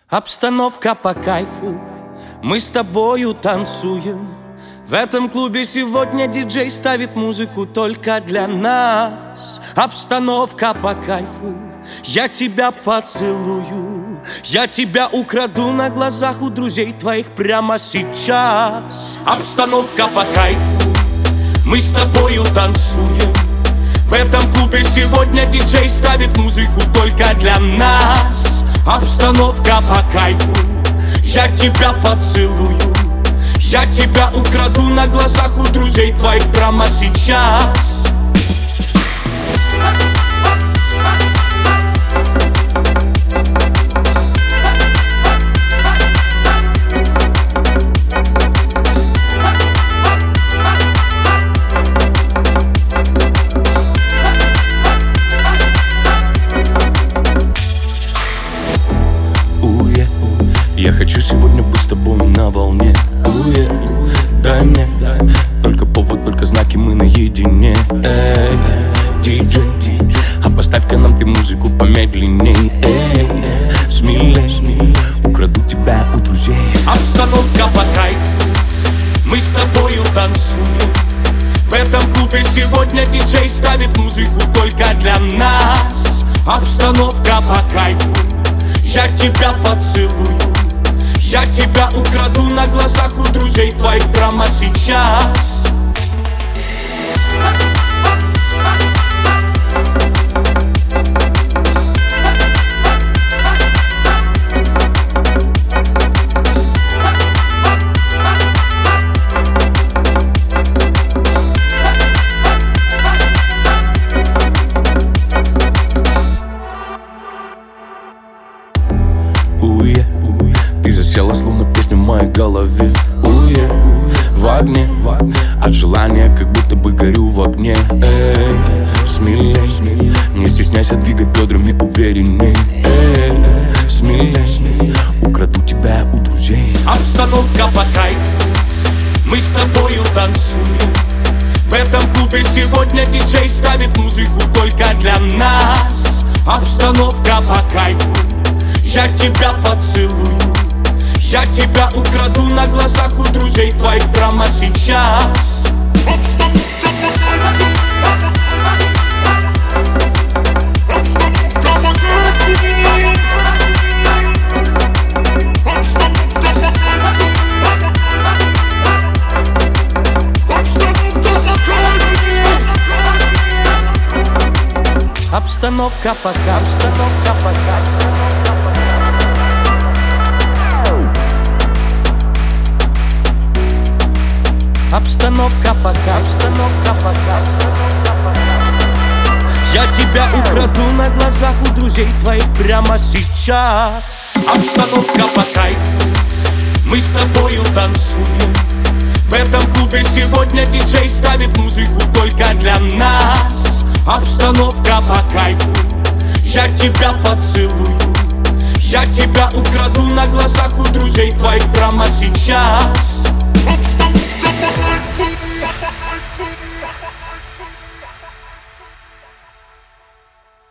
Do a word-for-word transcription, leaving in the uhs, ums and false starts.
Обстановка по кайфу, мы с тобою танцуем. В этом клубе сегодня диджей ставит музыку только для нас. Обстановка по кайфу, я тебя поцелую, я тебя украду на глазах у друзей твоих прямо сейчас. Обстановка по кайфу, мы с тобою танцуем. В этом клубе сегодня диджей ставит музыку только для нас. Обстановка по кайфу, я тебя поцелую, я тебя украду на глазах у друзей твоих прямо сейчас. Я хочу сегодня быть с тобой на волне. Уе, дай мне только повод, только знаки, мы наедине. Эй, диджей, а поставь-ка нам ты музыку помедленней. Эй, смелей, украду тебя у друзей. Обстановка по кайфу, мы с тобою танцуем. В этом клубе сегодня диджей ставит музыку только для нас. Обстановка по кайфу, я тебя поцелую, я тебя украду на глазах у друзей твоих прямо сейчас. Уе, ты засела, словно песня в моей голове. Уе, в огне, от желания, как будто бы горю в огне. Эй, смелей, не стесняйся двигать бедрами уверенней. Эй, смелей, украду тебя у друзей. Обстановка по кайфу, мы с тобою танцуем. В этом клубе сегодня диджей ставит музыку только для нас. Обстановка по кайфу, я тебя поцелую, я тебя украду на глазах у друзей твоих прямо сейчас. Обстановка по кайфу, обстановка по кайфу, обстановка по кайфу, обстановка по кайфу, обстановка по кайфу, обстановка по кайфу. Обстановка по кайфу, обстановка по кайфу. Я тебя украду на глазах у друзей твоих прямо сейчас. Обстановка по кайфу, мы с тобою танцуем. В этом клубе сегодня диджей ставит музыку только для нас. Обстановка по кайфу, я тебя поцелую, я тебя украду на глазах у друзей твоих прямо сейчас. Обстановка по кайфу.